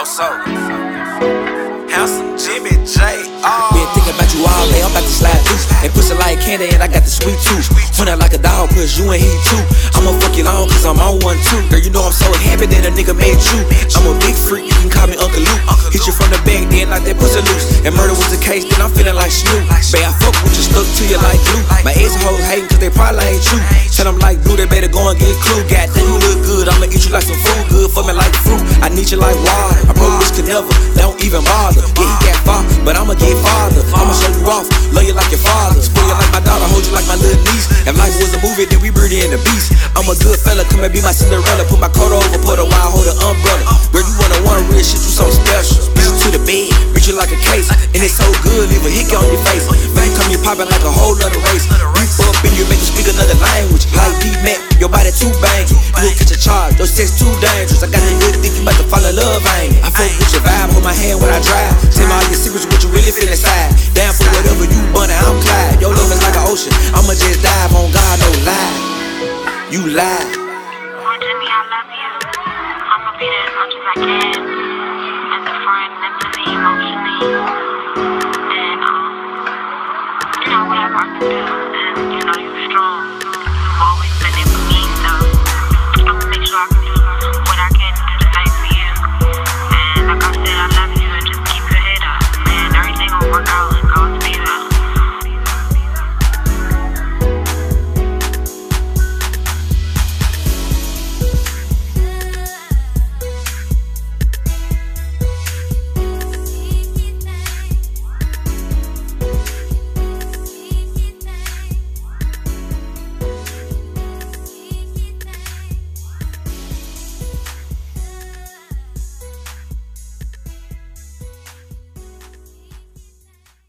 Yo, so Handsome Jimmy J. Been thinking about you all day, I'm about to slide through. And pussy like candy and I got the sweet tooth. When I like a dog, cause you and he too. I'ma fuck you long cause I'm on one too. Girl, you know I'm so happy that a nigga made you. I'm a big freak, you can call me Uncle Luke. Hit you from the back, then like that pussy loose. And murder was the case, then I'm feeling like Snoop. Babe, I fuck with you, stuck to you like glue. My ex-hoes hating cause they probably ain't you. Tell them like blue, they better go and get clue. Goddamn, you look good, I'ma eat you like some food. Good for me like fruit, I need you like water. I broke bitch could never, don't even bother. Yeah, he got far, but I'ma get farther. I'ma show you off, love you like your father. Spoil you like my daughter, hold you like my little niece. If life was a movie, then we Beauty and the Beast. I'm a good fella, come and be my Cinderella. Put my coat over, put a wild, hold an umbrella. Girl, you wanna one real shit, you so special. Bitch to the bed, reach you like a case. And it's so good, leave a hickey on your face. Man, come you poppin' like a whole other race. You up and you make you speak another language. Like D-Mac, your body too banging. You will catch a charge, those sex too dangerous. I got a good dick, you about to fall in love, ain't it? I fuck with your vibe, hold my hand when I drive. Tell me all your secrets, what you really feel inside. Down for whatever you bunny, I'm Clyde. Your love is like an ocean, I'ma just dive on God, no lie. You lie. Boy, Jimmy, I love you. I'ma be there as much as I can. As a friend, mentally, emotionally. And, whatever I can do. And,